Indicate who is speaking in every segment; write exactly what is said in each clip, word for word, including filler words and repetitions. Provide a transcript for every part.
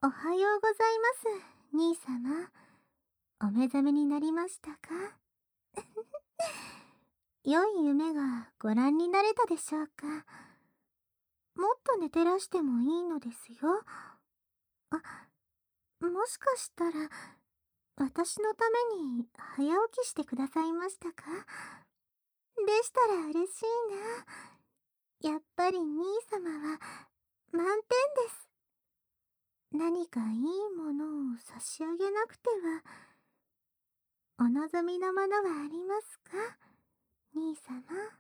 Speaker 1: おはようございます、兄様。お目覚めになりましたか？良い夢がご覧になれたでしょうか？もっと寝てらしてもいいのですよ。あ、もしかしたら、私のために早起きしてくださいましたか？でしたら嬉しいな。やっぱり兄様は満点です。何かいいものを差し上げなくては。お望みのものはありますか、兄様？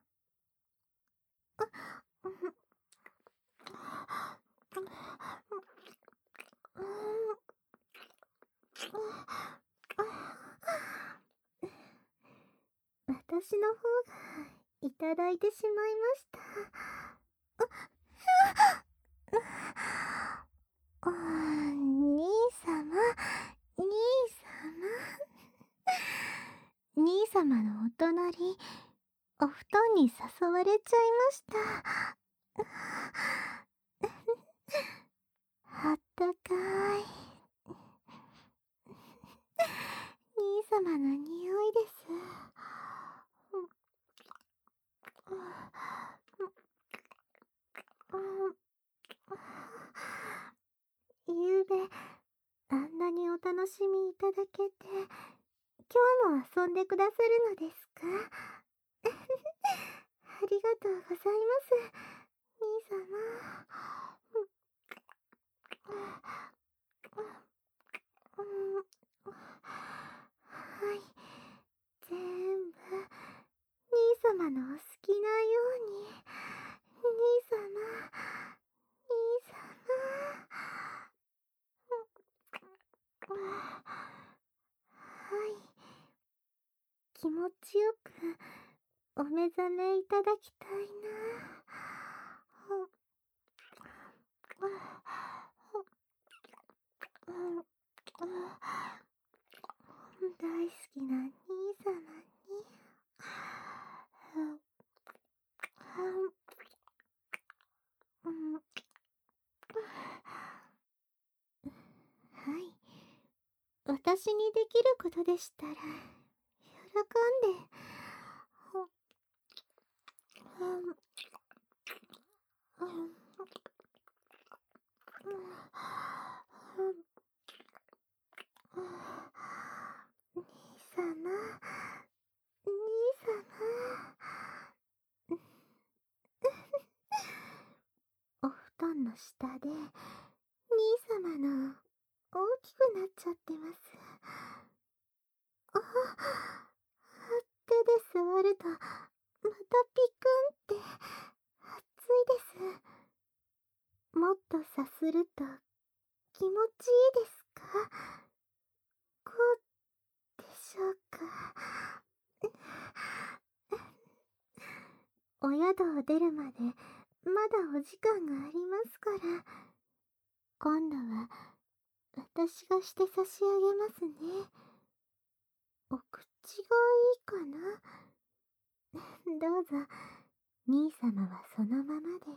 Speaker 1: 私の方がいただいてしまいました。あ、兄様、兄様。兄様のお隣、お布団に誘われちゃいました。あったかい。兄様の匂いです。ゆうべ、あんなにお楽しみいただけて、今日も遊んでくださるのですか？ありがとうございます、兄様。はい、全部、兄様のお好きなように。兄様、兄様。はい。気持ちよくお目覚めいただきたいな。大好きな兄様に。はい。私にできることでしたら、喜んで。兄様、兄様。お布団の下で、兄様の大きくなっちゃってます。あ、手で触ると、またピクンって熱いです。もっとさすると気持ちいいですか？こうでしょうか？お宿を出るまでまだお時間がありますから、今度は私がして差し上げますね。お口がいいかな？どうぞ、兄様はそのままで。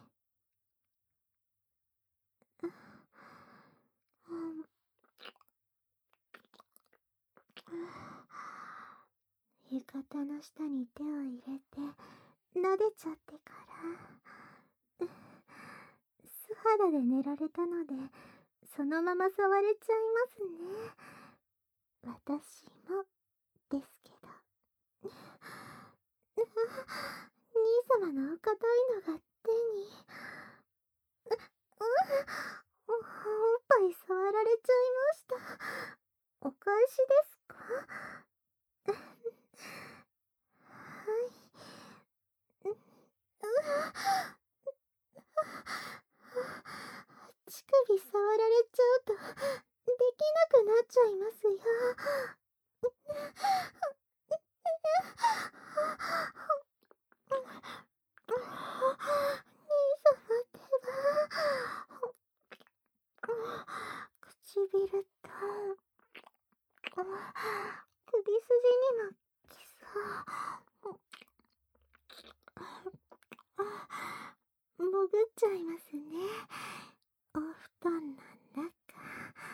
Speaker 1: 浴衣の下に手を入れて撫でちゃってから、素肌で寝られたのでそのまま触れちゃいますね。私もですけど。兄様のお硬いのが手に。う、う、おっぱい触られちゃいました。お返しですか？はい。う、乳首触られちゃうとできなくなっちゃいますよ。兄様手は唇と首筋にもキスを潜っちゃいますね。お布団の中。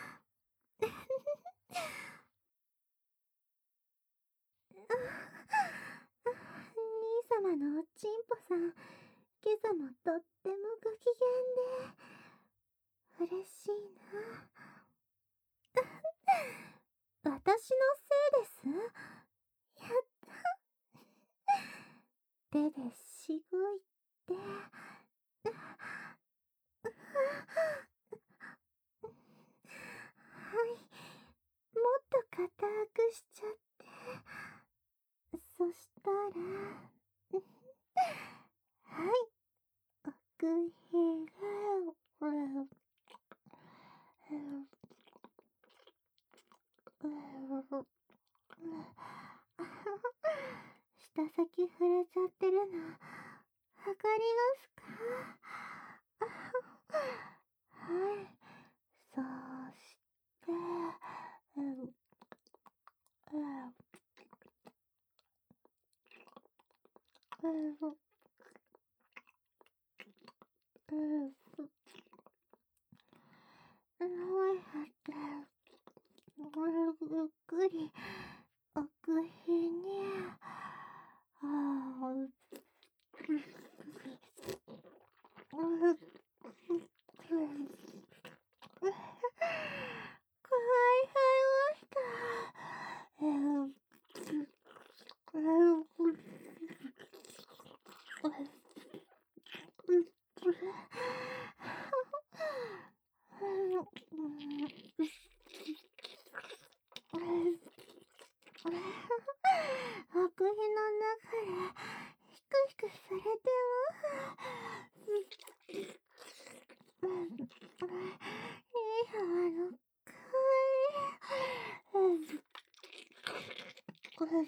Speaker 1: 舌先触れちゃってるの、わかりますか？はい。そして、うん、うん、うん、うん、どうやって、ゆっくり、奥日に、ああ、奥日の中でヒクヒクされてます。いい泡の香り。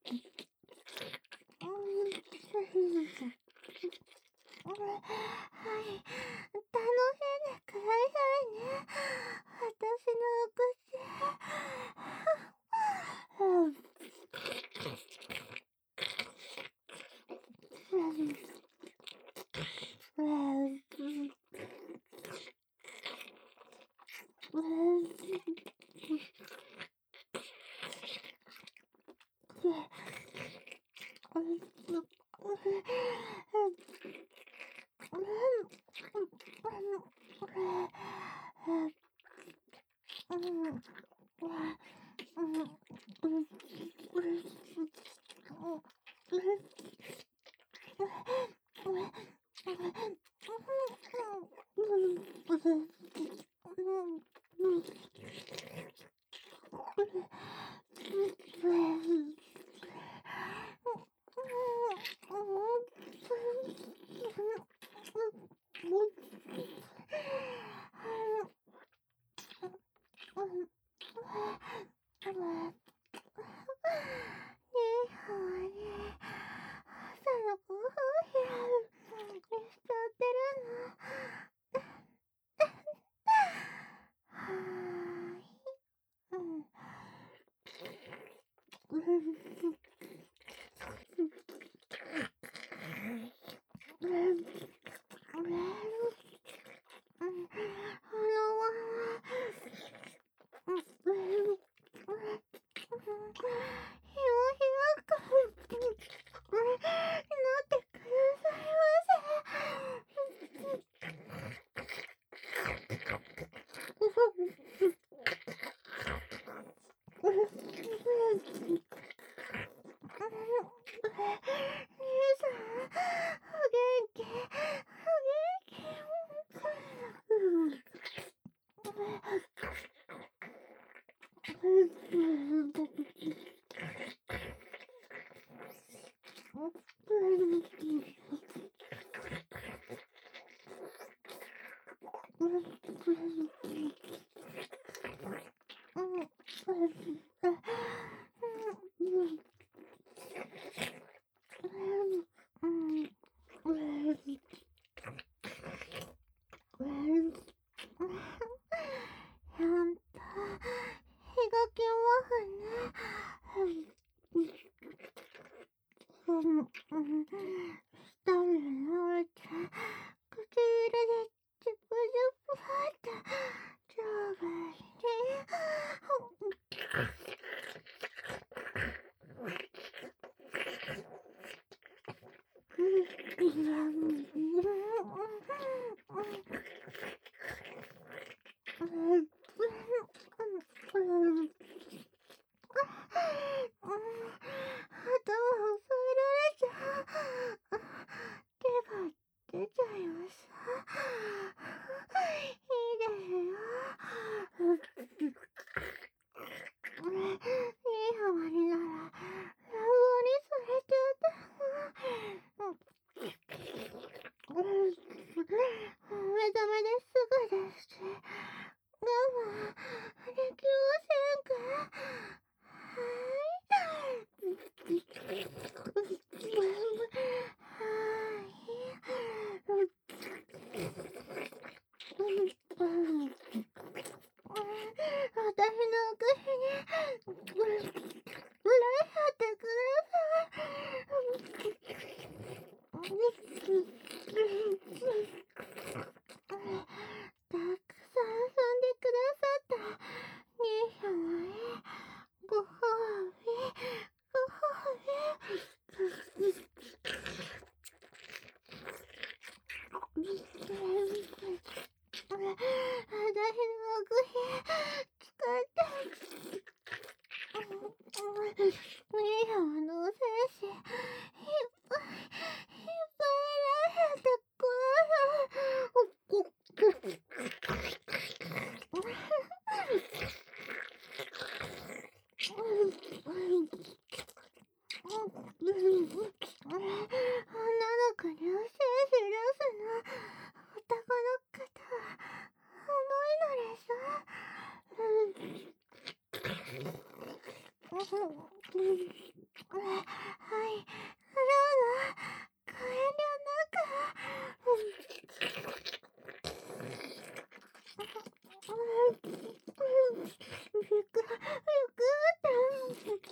Speaker 1: はい、楽しんでくださいね。私のお口。唇でチュプチュプって覚めですぐですし、我慢できませんか？はい。私の口に触れ合ってください。たくさん遊んでくださった兄様へご褒美、ご褒美。私の奥に使って兄様の精子いっぱいいっぱいられてください。女の子に精子出すの男の方は重いのです。はい、どうぞご遠慮なく。びっく、びっくって。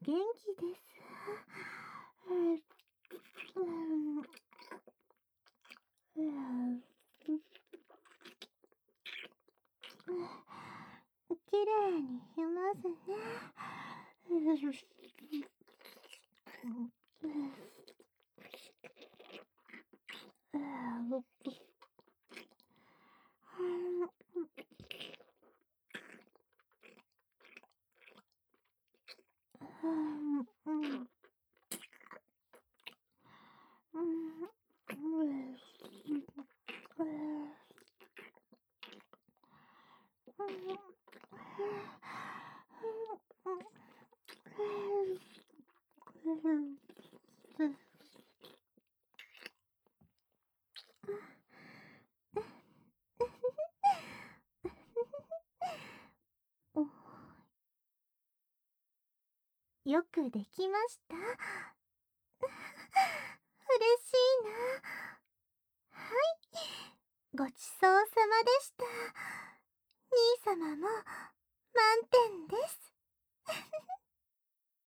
Speaker 1: 元気です。うんうんきれいにしますね。よくできました。嬉しいな。はい、ごちそうさまでした。兄様も満点です。